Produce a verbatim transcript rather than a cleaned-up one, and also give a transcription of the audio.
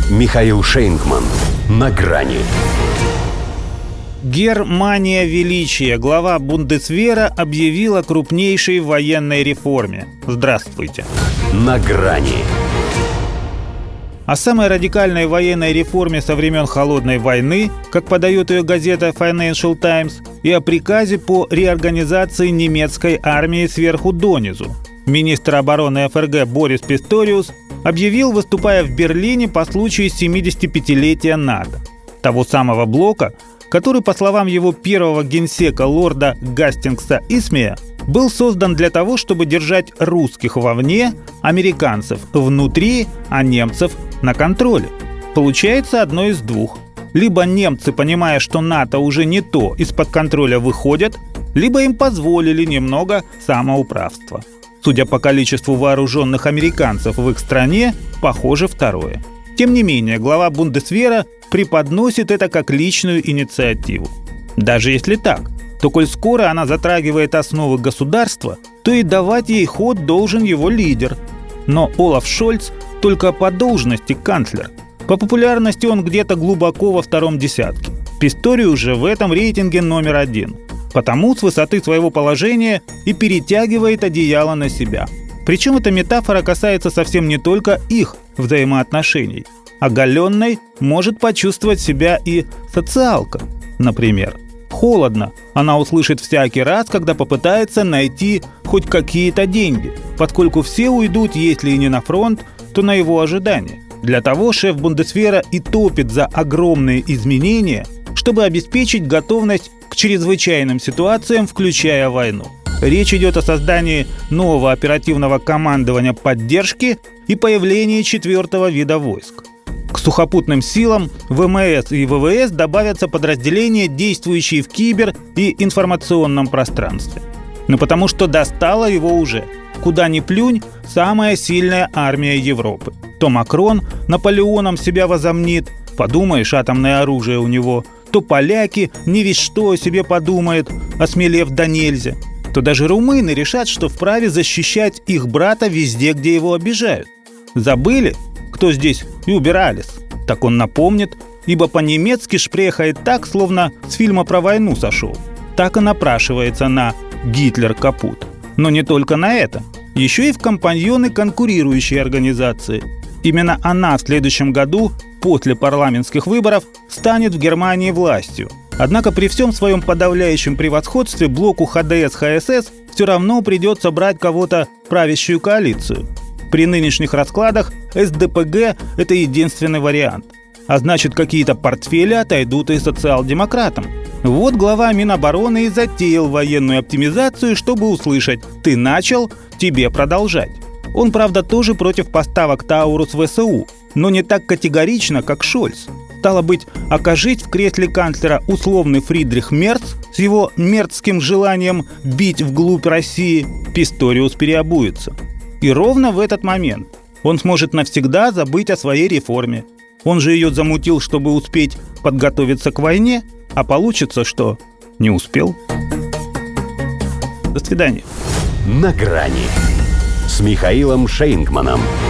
Михаил Шейнгман. На грани. Германия величия. Глава Бундесвера объявила о крупнейшей военной реформе. Здравствуйте. На грани. О самой радикальной военной реформе со времен Холодной войны, как подает ее газета Financial Times, и о приказе по реорганизации немецкой армии сверху донизу. Министр обороны эф эр гэ Борис Писториус объявил, выступая в Берлине по случаю семидесятипятилетия НАТО, того самого блока, который, по словам его первого генсека лорда Гастингса Исмея, был создан для того, чтобы держать русских вовне, американцев внутри, а немцев на контроле. Получается одно из двух. Либо немцы, понимая, что НАТО уже не то, из-под контроля выходят, либо им позволили немного самоуправства. Судя по количеству вооруженных американцев в их стране, похоже второе. Тем не менее, глава Бундесвера преподносит это как личную инициативу. Даже если так, то коль скоро она затрагивает основы государства, то и давать ей ход должен его лидер. Но Олаф Шольц только по должности канцлер. По популярности он где-то глубоко во втором десятке. Писториус же в этом рейтинге номер один. Потому с высоты своего положения и перетягивает одеяло на себя. Причем эта метафора касается совсем не только их взаимоотношений. Оголенной может почувствовать себя и социалка, например. Холодно она услышит всякий раз, когда попытается найти хоть какие-то деньги, поскольку все уйдут, если и не на фронт, то на его ожидание. Для того шеф Бундесвера и топит за огромные изменения, чтобы обеспечить готовность к чрезвычайным ситуациям, включая войну. Речь идет о создании нового оперативного командования поддержки и появлении четвертого вида войск. К сухопутным силам вэ эм эс и вэ вэ эс добавятся подразделения, действующие в кибер- и информационном пространстве. Ну потому что достало его уже. Куда ни плюнь, самая сильная армия Европы. То Макрон Наполеоном себя возомнит, подумаешь, атомное оружие у него, то поляки не весь что о себе подумают, осмелев до нельзя, то даже румыны решат, что вправе защищать их брата везде, где его обижают. Забыли, кто здесь Юбералис? Так он напомнит, ибо по-немецки шпрехает так, словно с фильма про войну сошел. Так и напрашивается на «Гитлер капут». Но не только на это. Еще и в компаньоны конкурирующей организации. Именно она в следующем году, после парламентских выборов, станет в Германии властью. Однако при всем своем подавляющем превосходстве блоку ха дэ эс ха эс эс все равно придется брать кого-то в правящую коалицию. При нынешних раскладах эс дэ пэ гэ – это единственный вариант. А значит, какие-то портфели отойдут и социал-демократам. Вот глава Минобороны и затеял военную оптимизацию, чтобы услышать «ты начал, тебе продолжать». Он, правда, тоже против поставок Таурус в эс у, но не так категорично, как Шольц. Стало быть, окажись в кресле канцлера условный Фридрих Мерц с его мерцким желанием бить вглубь России, Писториус переобуется. И ровно в этот момент он сможет навсегда забыть о своей реформе. Он же ее замутил, чтобы успеть подготовиться к войне, а получится, что не успел. До свидания. На грани с Михаилом Шейнгманом.